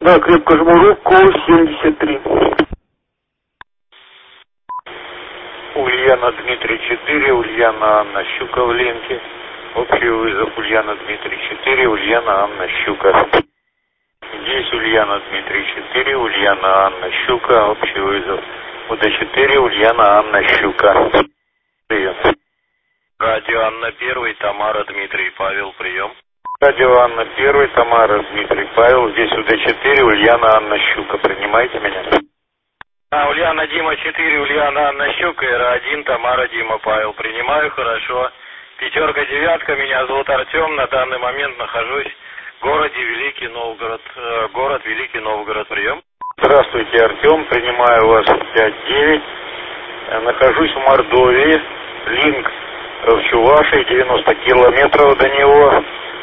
Да, крепко жму руку, 73. Ульяна Дмитрий 4, Ульяна Анна Щука в ленте. Общий вызов Ульяна Дмитрий 4, Ульяна Анна Щука. Здесь Ульяна Дмитрий 4, Ульяна Анна Щука, общий вызов. УД4, Ульяна Анна Щука. Прием. Радио Анна 1, Тамара Дмитрий Павел, прием. Радио Анна 1, Тамара Дмитрий Павел, здесь УД4, Ульяна Анна Щука, принимайте меня. Ульяна Дима 4, Ульяна Анна Щука, Ра-1, Тамара Дима Павел, принимаю, хорошо. 5, 9, меня зовут Артем, на данный момент нахожусь в городе Великий Новгород, город Великий Новгород, прием. Здравствуйте, Артем, принимаю вас 5-9, нахожусь в Мордовии, линк в Чувашии, 90 километров до него,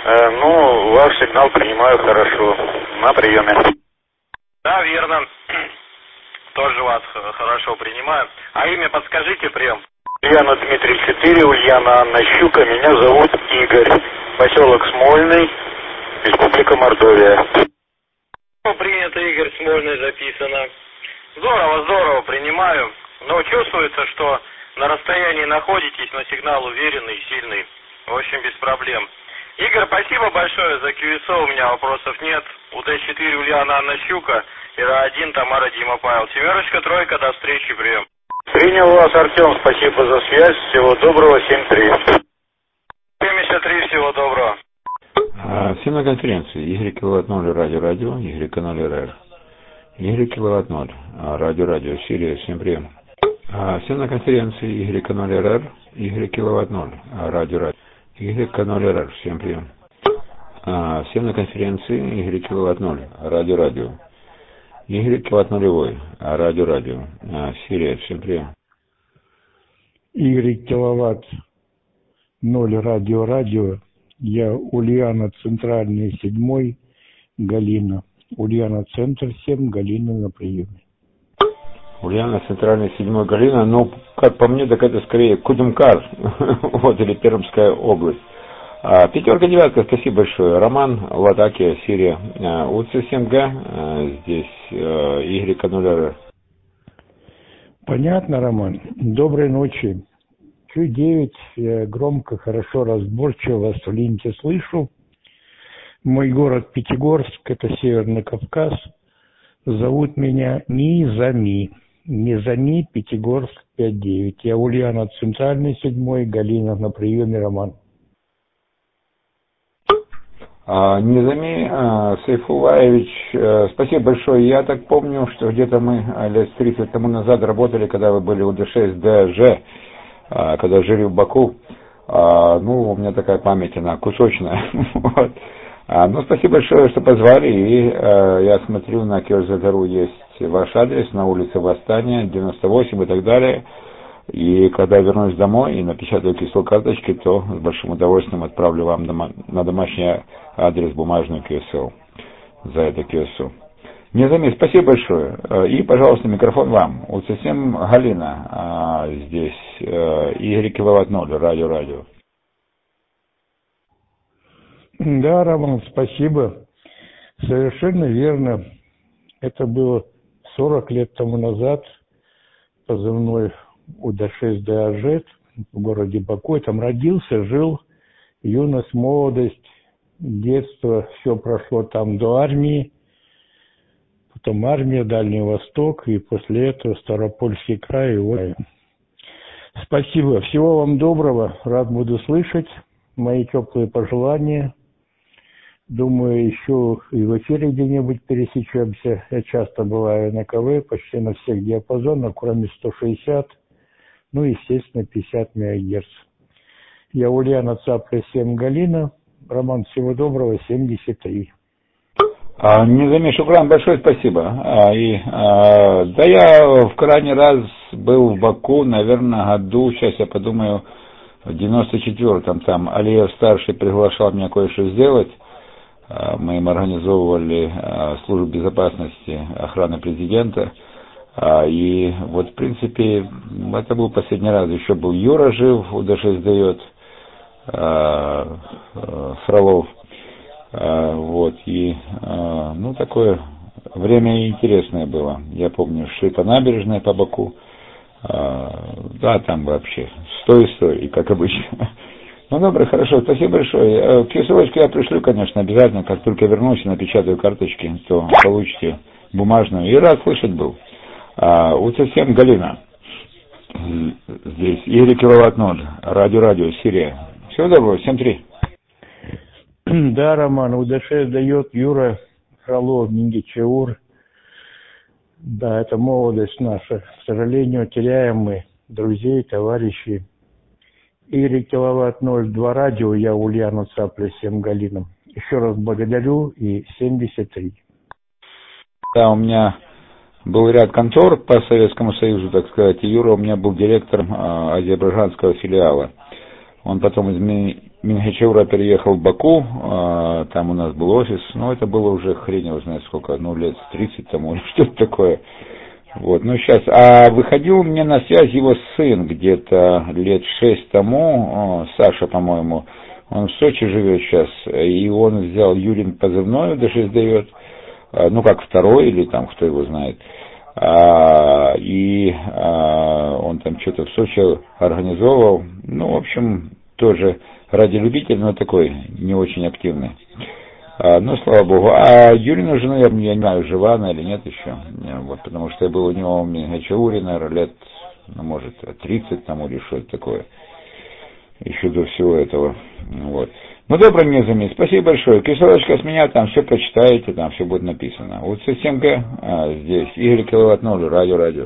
ваш сигнал принимаю хорошо, на приеме. Да, верно, тоже вас хорошо принимаю, а имя подскажите, прием. Ульяна Дмитрий 4, Ульяна Анна Щука, меня зовут Игорь, поселок Смольный, Республика Мордовия. Принято, Игорь, Смольный записано. Здорово, принимаю. Но чувствуется, что на расстоянии находитесь, но сигнал уверенный, сильный. В общем, без проблем. Игорь, спасибо большое за QSO, у меня вопросов нет. УД4, Ульяна Анна Щука, Ра-1, Тамара Дима Павел. 7, 3, до встречи, прием. Принял вас, Артем, спасибо за связь. Всего доброго, 7-3. 73, всего доброго. Всем на конференции. Игорь Киловатт 0, радио, Игорь канал РР. Игорь Киловатт 0, радио, Сирия, всем прием. Всем на конференции. Игорь канал РР, Игорь Киловатт 0, радио, Игорь канал РР, всем прием. Всем на конференции. Игорь Киловатт 0, радио. Игорь Киловатт 0, радио, Сирия, всем прием. Игорь Киловатт 0, радио. Я Ульяна, центральный 7, Галина. Ульяна, центр 7, Галина на приеме. Ульяна, центральный 7, Галина, как по мне, так это скорее Кудымкар, вот, или Пермская область. 5, 9, спасибо большое. Роман, Латакия, Сирия. УЦ7Г, здесь Игорь Канулер. Понятно, Роман. Доброй ночи. Q9, я громко, хорошо, разборчиво вас в ленте слышу. Мой город Пятигорск, это Северный Кавказ. Зовут меня Низами. Низами, Пятигорск, 5-9. Я Ульяна, центральный 7, Галина на приеме, Роман. Низами Сайфулаевич, спасибо большое. Я так помню, что где-то мы лет 30 тому назад работали, когда вы были у Д6ДЖ, когда жили в Баку. У меня такая память, она кусочная. Вот. Спасибо большое, что позвали. И я смотрю, на Кёрзадару есть ваш адрес, на улице Восстания, 98 и так далее. И когда я вернусь домой и напечатаю QSL-карточки, то с большим удовольствием отправлю вам на домашний адрес бумажную QSL за это QSL. Не заметь, спасибо большое. И, пожалуйста, микрофон вам. УЦ7 Галина, здесь Игорь Киловатт 0, радио. Да, Роман, спасибо. Совершенно верно. Это было 40 лет тому назад, позывной УД6ДАЖ в городе Баку. Там родился, жил, юность, молодость, детство, все прошло там до армии. Потом армия, Дальний Восток, и после этого Ставропольский край. Вот. Спасибо. Всего вам доброго. Рад буду слышать. Мои теплые пожелания. Думаю, еще и в эфире где-нибудь пересечемся. Я часто бываю на КВ, почти на всех диапазонах, кроме 160, естественно, 50 МГц. Я Ульяна, Цапля 7, Галина. Роман, всего доброго, 73. Низами Шукран, большое спасибо. Я в крайний раз был в Баку, наверное, году, сейчас я подумаю, в 94-м. Там Алиев-старший приглашал меня кое-что сделать. Мы им организовывали службу безопасности охраны президента. И вот, в принципе, это был последний раз. Еще был Юра жив, УД6 дает, Фролов. Такое время интересное было. Я помню, шли по набережной, по Баку. Да, там вообще 100 историй, как обычно. Ну, добро, хорошо, спасибо большое. Ссылочку я пришлю, конечно, обязательно, как только вернусь и напечатаю карточки, то получите бумажную. И рад слышать был. Вот совсем Галина. Здесь Игорь Киловатт 0, радио, Сирия. Всего доброго, всем 3. Да, Роман, УД-6 дает Юра Фролов, Мингичаур. Да, это молодость наша. К сожалению, теряем мы друзей, товарищей. Игорь Киловатт 0, 2 радио, я Ульяна Цапля, 7 Галином. Еще раз благодарю и 73. Да, у меня был ряд контор по Советскому Союзу, так сказать, и Юра у меня был директором азербайджанского филиала. Он потом из Мингичаура переехал в Баку, там у нас был офис, но это было уже хрень его знает сколько, лет 30 тому, что-то такое. Вот, ну сейчас, выходил мне на связь его сын где-то лет 6 тому, Саша, по-моему, он в Сочи живет сейчас, и он взял Юрин позывной, УД-6 дает, ну как второй или там, кто его знает, и он там что-то в Сочи организовывал, ну, в общем, тоже радиолюбитель, но такой, не очень активный. Ну, слава богу. А Юрину жену, я не знаю, жива она или нет еще. Вот, потому что я был у него в Мингичауре, наверное, лет, ну, может, 30 тому или что-то такое. Еще до всего этого. Вот. Ну, добрый мне заметь. Спасибо большое. Кислоточка с меня, там все прочитаете, там все будет написано. Вот совсем здесь. Игорь Киловатт 0, радио.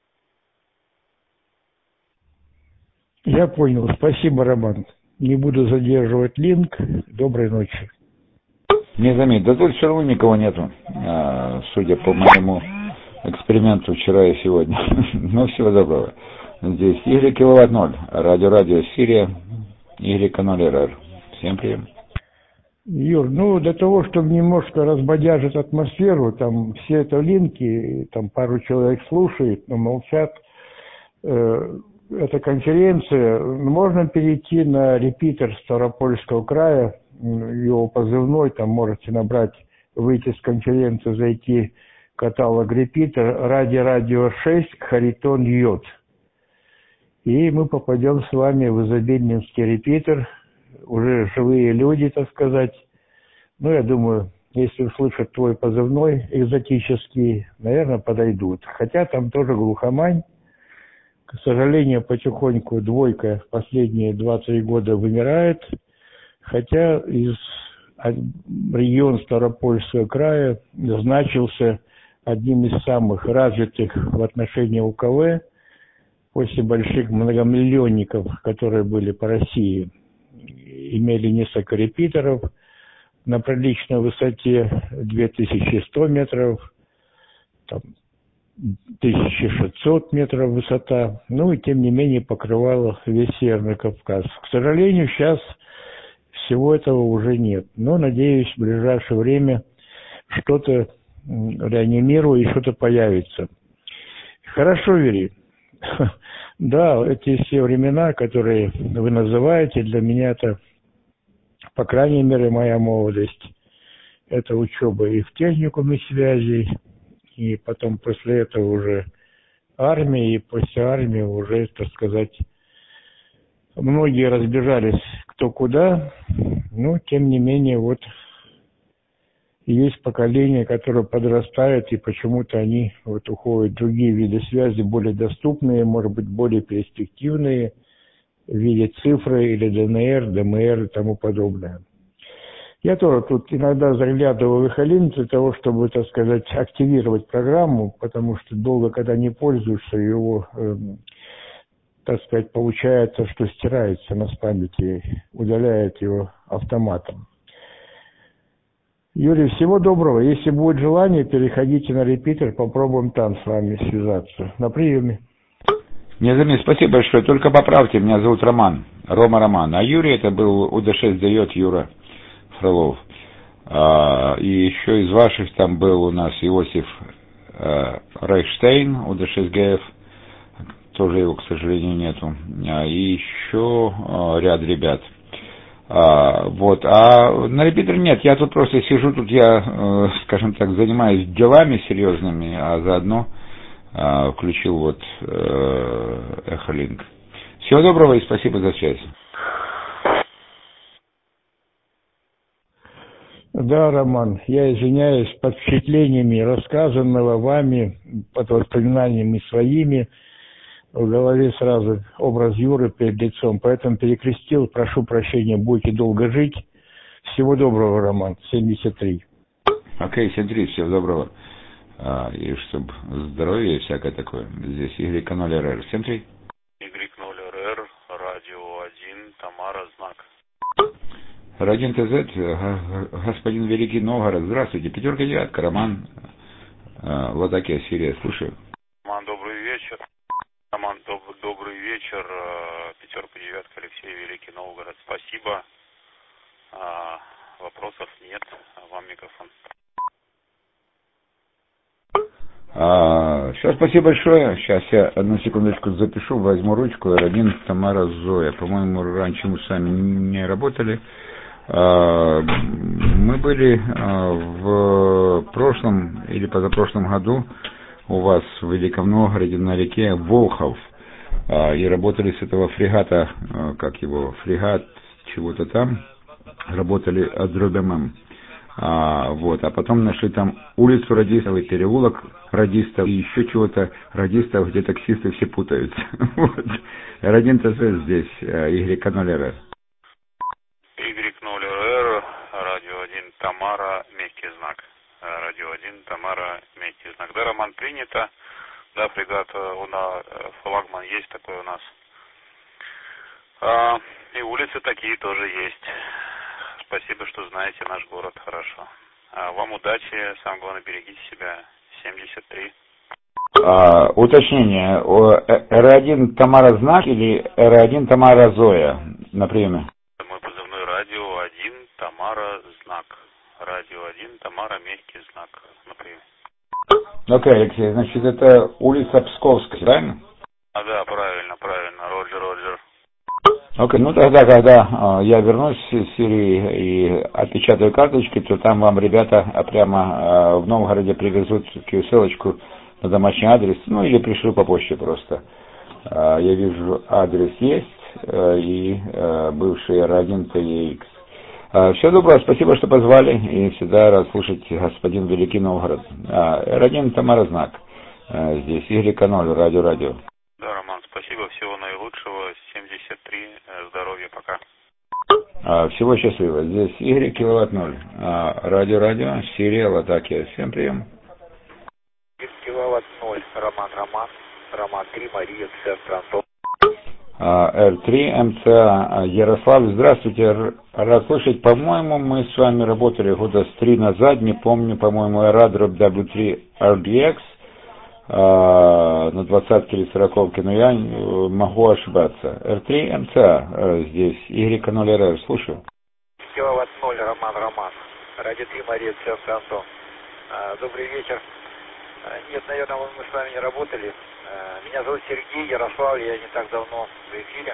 Я понял. Спасибо, Роман. Не буду задерживать линк. Доброй ночи. Не заметь, да тут все равно никого нету, судя по моему эксперименту вчера и сегодня. Ну, всего доброго. Здесь Игорь Киловатт 0, радио, Сирия, Игорь 0 РР. Всем привет. Юр, ну, для того, чтобы немножко разбодяжить атмосферу, там все это линки, там пару человек слушает, но молчат. Эта конференция, можно перейти на репитер Ставропольского края, его позывной, там можете набрать, выйти с конференции, зайти в каталог репитер, радио 6, Харитон Йод. И мы попадем с вами в изобильнинский репитер, уже живые люди, так сказать. Ну, я думаю, если услышат твой позывной экзотический, наверное, подойдут. Хотя там тоже глухомань. К сожалению, потихоньку двойка последние 2-3 года вымирает. Хотя регион Ставропольского края значился одним из самых развитых в отношении УКВ после больших многомиллионников, которые были по России. Имели несколько репитеров на приличной высоте 2100 метров, там, 1600 метров высота, ну и тем не менее покрывала весь Северный Кавказ. К сожалению, сейчас всего этого уже нет. Но, надеюсь, в ближайшее время что-то реанимирую и что-то появится. Хорошо, Юрий. Да, эти все времена, которые вы называете, для меня это, по крайней мере, моя молодость. Это учеба и в техникуме связи, и потом после этого уже армия, и после армии уже, так сказать, многие разбежались кто куда, но тем не менее вот есть поколение, которое подрастает, и почему-то они вот уходят в другие виды связи, более доступные, может быть, более перспективные, в виде цифры или ДНР, ДМР и тому подобное. Я тоже тут иногда заглядываю в Ихалин для того, чтобы, так сказать, активировать программу, потому что долго, когда не пользуешься, его, так сказать, получается, что стирается на памяти, удаляет его автоматом. Юрий, всего доброго. Если будет желание, переходите на репитер, попробуем там с вами связаться. На приеме. Не заметь, спасибо большое. Только поправьте, меня зовут Роман. Рома Роман. А Юрий это был УД-6 дает Юра Фролов. И еще из ваших там был у нас Иосиф Рейхштейн, УД-6 ГФ. Тоже его, к сожалению, нету. И еще ряд ребят. Вот. А на репетер нет, я тут просто сижу, тут я, скажем так, занимаюсь делами серьезными, а заодно включил вот Эхолинк. Всего доброго и спасибо за связь. Да, Роман, я извиняюсь, под впечатлениями рассказанного вами, под воспоминаниями своими, в голове сразу образ Юры перед лицом, поэтому перекрестил, прошу прощения, будете долго жить. Всего доброго, Роман, 73. Окей, 73, всего доброго. И чтобы здоровье и всякое такое. Здесь Y0RR, 73. Y0RR, радио 1, Тамара, знак. Радио ТЗ, господин Великий Новгород, здравствуйте, 5-9, Роман, Латакия, Сирия, слушаю. Роман, добрый вечер. Роман, добрый вечер. 5-9, Алексей, Великий Новгород. Спасибо. Вопросов нет. Вам микрофон. Все, спасибо большое. Сейчас я одну секундочку запишу, возьму ручку. Родин Тамара Зоя. По-моему, раньше мы с вами не работали. Мы были в прошлом или позапрошлом году у вас в Великом Новгороде на реке Волхов и работали с этого фрегата, как его, фрегат чего-то там, работали от ДРОБМ. Вот, а потом нашли там улицу Радистов и переулок Радистов и еще чего-то Радистов, где таксисты все путаются. Вот. Родин ТЗ здесь, Y0RR. Y0RR, радио 1, Тамара, мягкий знак. Радио 1, Тамара, мягкий знак. Да, Роман, принято. Да, фрегат, флагман есть такой у нас. И улицы такие тоже есть. Спасибо, что знаете наш город хорошо. Вам удачи, самое главное, берегите себя. 73. Уточнение. Р1 Тамара знак или Р1 Тамара Зоя на приеме? Мой позывной радио 1 Тамара знак. Радио 1 Тамара мягкий знак на приеме. Окей, Алексей, значит это улица Псковская, правильно? Да, правильно. Роджер. Окей, ну тогда, когда я вернусь из Сирии и отпечатаю карточки, то там вам ребята прямо в Новгороде привезут ссылочку на домашний адрес, ну или пришлю по почте просто. Я вижу, адрес есть, и бывший R1 TEX. Все доброго, спасибо, что позвали, и всегда рад слушать господин Великий Новгород. R1 Тамара знак, здесь Y0, радио. Да, Роман, спасибо, всего наилучшего, 73, здоровья, пока. Всего счастливо, здесь Y киловатт 0, радио, Сирия, Латакия, всем прием. Киловатт 0, Роман 3, Мария, центр Антон. R3, МЦА, Ярослав, здравствуйте, рад слышать, по-моему, мы с вами работали года с 3 назад, не помню, по-моему, Эрадроп W3 RDX, на 20-ке или 40-ке, но я могу ошибаться. R3, МЦА, здесь, Y0RR, слушаю. Киловатт 0, Роман. Радио 3, Мария, центр Антон. Добрый вечер. Нет, наверное, мы с вами не работали. Меня зовут Сергей, Ярославль, я не так давно в эфире.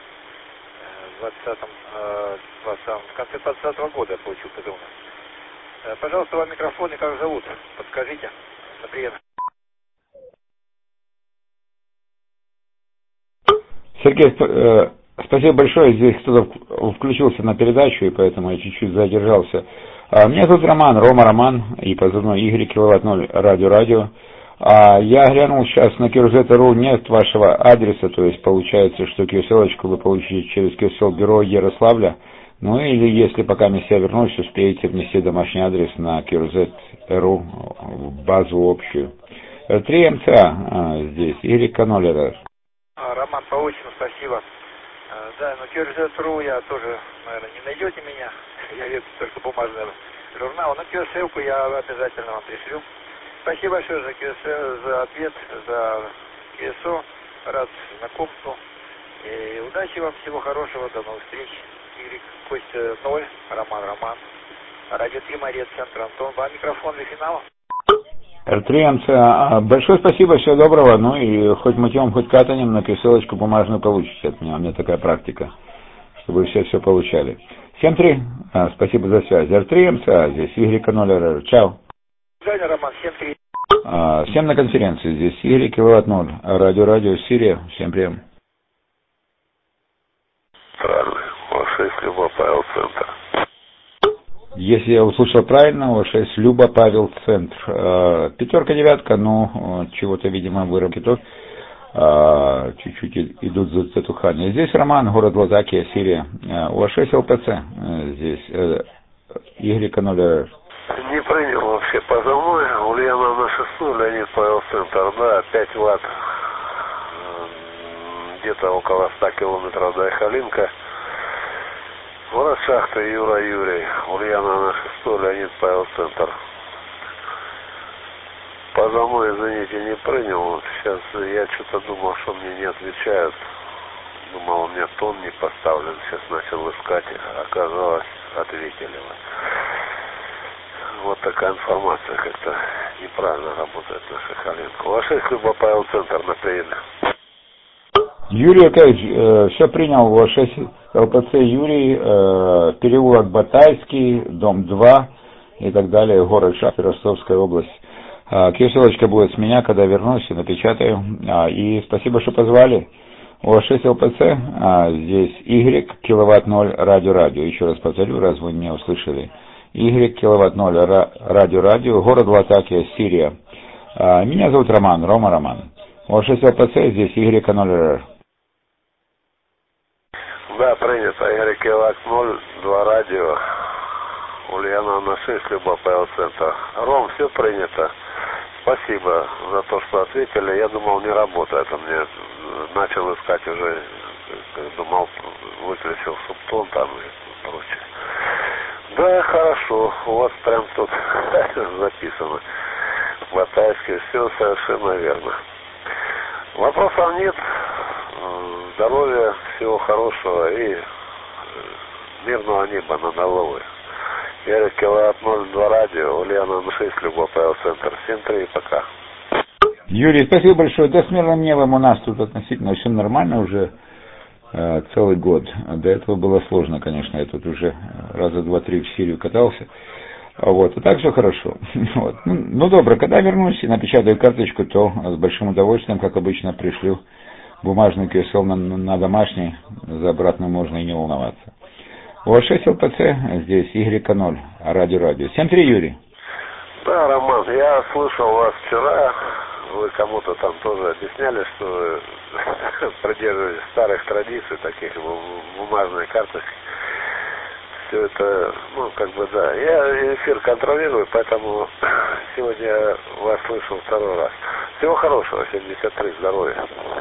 В конце 2020 года я получил позывной. Пожалуйста, вам микрофон и как зовут? Подскажите. Привет. Сергей, спасибо большое, здесь кто-то включился на передачу, и поэтому я чуть-чуть задержался. Меня зовут Роман, и позывной Y киловатт 0, радио. Я глянул сейчас на QRZ.ru, нет вашего адреса, то есть получается, что QSL-очку вы получите через QSL бюро Ярославля, ну или если пока я вернусь, успеете внести домашний адрес на QRZ.ru в базу общую. 3 МЦА здесь, Y0RR. Роман, по очереди, спасибо. Да, но QRZ.ru я тоже, наверное, не найдете меня. Я веду только бумажный журнал, но QSL-ку я обязательно вам пришлю. Спасибо большое за QSL, за ответ, за QSO. Рад знакомству. И удачи вам, всего хорошего, до новых встреч. Y Костя 0, Роман. Радио 3, Мария, центр Антон. Вам микрофон для финала. R3 МЦА. Большое спасибо, всего доброго. Ну и хоть мытьем, хоть катанием на ссылочку бумажную получите от меня. У меня такая практика. чтобы все получали. 7-3, спасибо за связь. R3 МЦА, здесь Y0RR, чао. Женя, Роман, 7-3. Всем на конференции, здесь Y киловатт 0, радио, Сирия, всем прием. Правильно, О6, Люба, Павел, центр. Если я услышал правильно, О6, Люба, Павел, центр. Пятерка, девятка, ну, чего-то, видимо, выработки тут. Чуть-чуть идут за затухание. Здесь Роман, город Лазакия, Сирия. О6 ЛПЦ, здесь Y0. Не принял вообще позывной. Ульяна на 6, Леонид Павел, центр. Да, 5 ватт. Где-то около 100 километров до Эхалинка. Город Шахта, Юра Юрий. Ульяна на 6, Леонид Павел, центр. Позывной, извините, не принял. Вот сейчас я что-то думал, что мне не отвечают. Думал, у меня тон не поставлен. Сейчас начал искать. Оказалось, ответили. Вот такая информация как-то неправильно работает наша Эхалинка. О6, Люба, Павел, центр на приеме. Юрий Акаевич, все принял, О6 ЛПЦ Юрий, переулок Батайский, дом 2 и так далее, город Шахта, Ростовская область. Q-ссылочка будет с меня, когда вернусь, напечатаю. И спасибо, что позвали. О6 ЛПЦ, здесь Y, киловатт 0, радио. Еще раз повторю, раз вы меня услышали. Y, киловатт 0, радио, город Латакия, Сирия. Меня зовут Роман, Роман. О6 ЛПЦ, здесь Y0RR. Да, принято. Y, киловатт 0, 2 радио. Ульяна на 6, Люба, Павел, центр. Ром, все принято. Спасибо за то, что ответили. Я думал, не работает. Он мне начал искать уже, думал, выключил субтон там и прочее. Да, хорошо. У вас прям тут записано. Батайский. Все совершенно верно. Вопросов нет. Здоровья, всего хорошего и мирного неба над головой. Я киловатт 0,2 радио, Ульяна на 6, Люба, Павел, центр. 7-3, пока. Юрий, спасибо большое. Да, с мирным небом у нас тут относительно все нормально уже целый год. До этого было сложно, конечно. Я тут уже раза 2-3 в Сирию катался. Вот, и так все хорошо. Вот. Ну, добро, когда вернусь и напечатаю карточку, то с большим удовольствием, как обычно, пришлю бумажный QSL на домашний. За обратно можно и не волноваться. О6 ЛПЦ, здесь Y0, радио. 7-3, Юрий. Да, Роман, я слышал вас вчера. Вы кому-то там тоже объясняли, что вы придерживаетесь старых традиций, таких бумажной карточки. Все это, ну, как бы, да. Я эфир контролирую, поэтому сегодня вас слышал второй раз. Всего хорошего, 73, здоровья.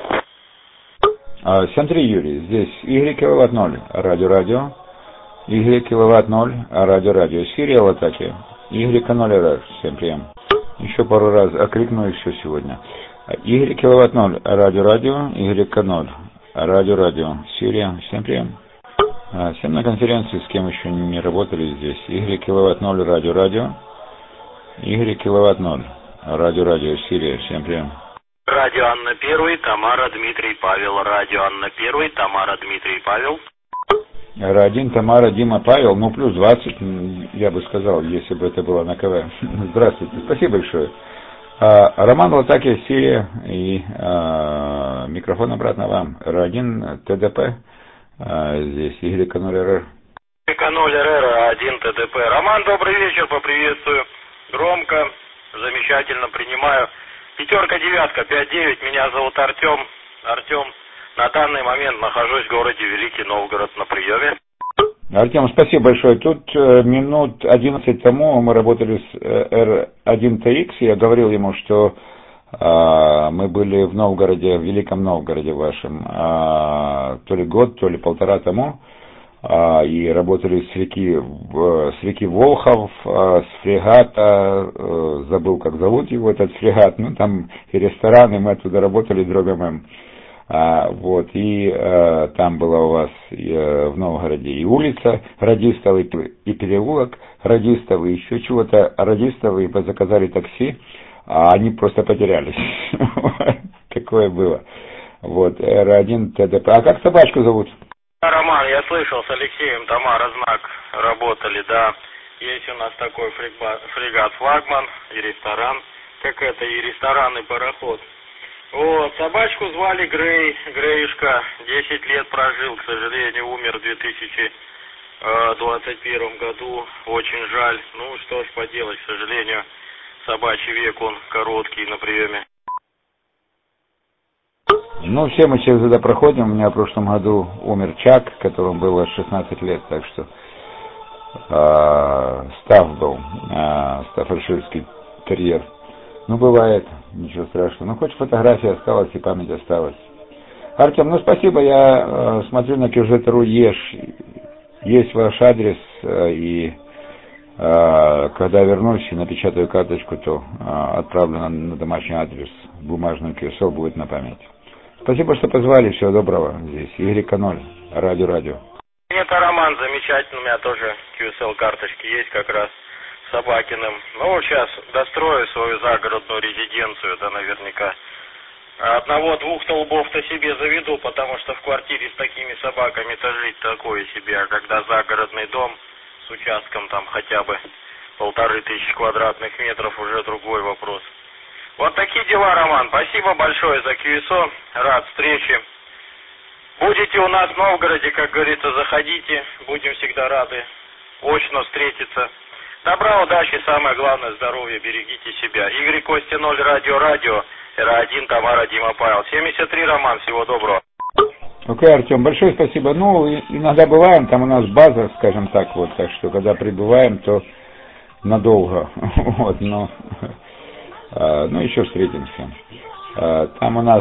7-3, Юрий, здесь Y киловатт 0, радио. Y киловатт 0, радио. Сирия, Латакия. Y0RR, всем прием. Еще пару раз окликну и все сегодня. Y киловатт 0, радио, Y0, радио. Сирия, всем прием. Всем на конференции, с кем еще не работали здесь. Y киловатт 0, радио. Y киловатт 0, радио. Сирия, всем прием. Радио Анна 1, Тамара, Дмитрий, Павел. Радио Анна 1, Тамара, Дмитрий, Павел. R1, Тамара, Дима, Павел, ну плюс 20, я бы сказал, если бы это было на КВ. Здравствуйте, спасибо большое. Роман Латакия, Сирия, и микрофон обратно вам. R1, ТДП, здесь Y0RR. Y0RR, 1 ТДП. Роман, добрый вечер, поприветствую. Громко, замечательно принимаю. Пятерка, девятка, 5-9, меня зовут Артем. На данный момент нахожусь в городе Великий Новгород на приеме. Артем, спасибо большое. Тут минут 11 тому мы работали с R1TX, я говорил ему, что мы были в Новгороде, в Великом Новгороде вашем, то ли год, то ли полтора тому, и работали с реки Волхов, с фрегата, забыл, как зовут его этот фрегат, ну там и рестораны, мы оттуда работали, Дрогомем. Вот, и там была у вас в Новгороде и улица Радистова, и переулок Радистова, и еще чего-то Радистова, и заказали такси, а они просто потерялись. Такое было. Вот, R1 ТДП. А как собачку зовут? Роман, Роман, я слышал, с Алексеем Тамара знак работали, да. Есть у нас такой фрегат «Флагман» и ресторан, как это, и ресторан, и пароход. Вот, собачку звали Грей, Греюшка, 10 лет прожил, к сожалению, умер в 2021 году, очень жаль. Ну, что ж поделать, к сожалению, собачий век, он короткий на приеме. Ну, все мы через это проходим. У меня в прошлом году умер Чак, которому было 16 лет, так что Став был, стаффордширский терьер. Ну, бывает, ничего страшного. Ну, хоть фотография осталась и память осталась. Артем, ну, спасибо, я смотрю на QZ.ru есть ваш адрес, и когда вернусь и напечатаю карточку, то отправлю на домашний адрес, бумажный QSL будет на память. Спасибо, что позвали, всего доброго здесь. Y0, радио. Это Роман, замечательно, у меня тоже QSL карточки есть как раз с Собакиным. Ну, сейчас дострою свою загородную резиденцию, да, наверняка. Одного-двух столбов-то себе заведу, потому что в квартире с такими собаками-то жить такое себе, а когда загородный дом с участком там хотя бы 1500 квадратных метров, уже другой вопрос. Вот такие дела, Роман. Спасибо большое за QSO. Рад встрече. Будете у нас в Новгороде, как говорится, заходите. Будем всегда рады очно встретиться. Добра, удачи, самое главное, здоровья, берегите себя. Игорь Костя 0, радио, Ра-1, Тамара, Дима, Павел. 73, Роман, всего доброго. Окей, Артем, большое спасибо. Ну, иногда бываем, там у нас база, скажем так, вот, так что, когда прибываем, то надолго, вот, но, ну, еще встретимся. Там у нас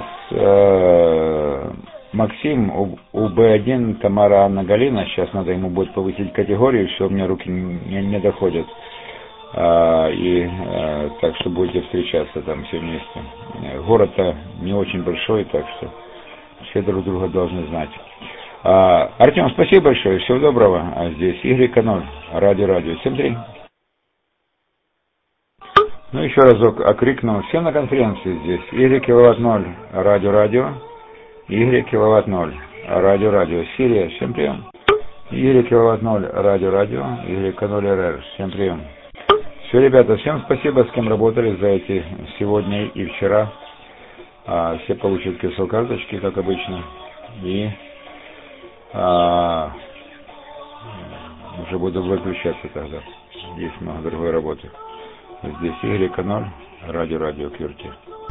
Максим, у Б1 Тамара Анна Галина, сейчас надо ему будет повысить категорию, все, у меня руки не доходят. Так что будете встречаться там все вместе. Город-то не очень большой, так что все друг друга должны знать. Артем, спасибо большое, всего доброго. Здесь Y0, радио, 73. Ну, еще разок окрикнул. Всем на конференции здесь. Y0, радио, Y0, радио, Сирия, всем прием. Y0, радио, Y0, всем прием. Все, ребята, всем спасибо, с кем работали за эти сегодня и вчера. Все получат QSL карточки, как обычно. И уже буду выключаться тогда. Есть много другой работы. Здесь Y0, радио, Кюрти.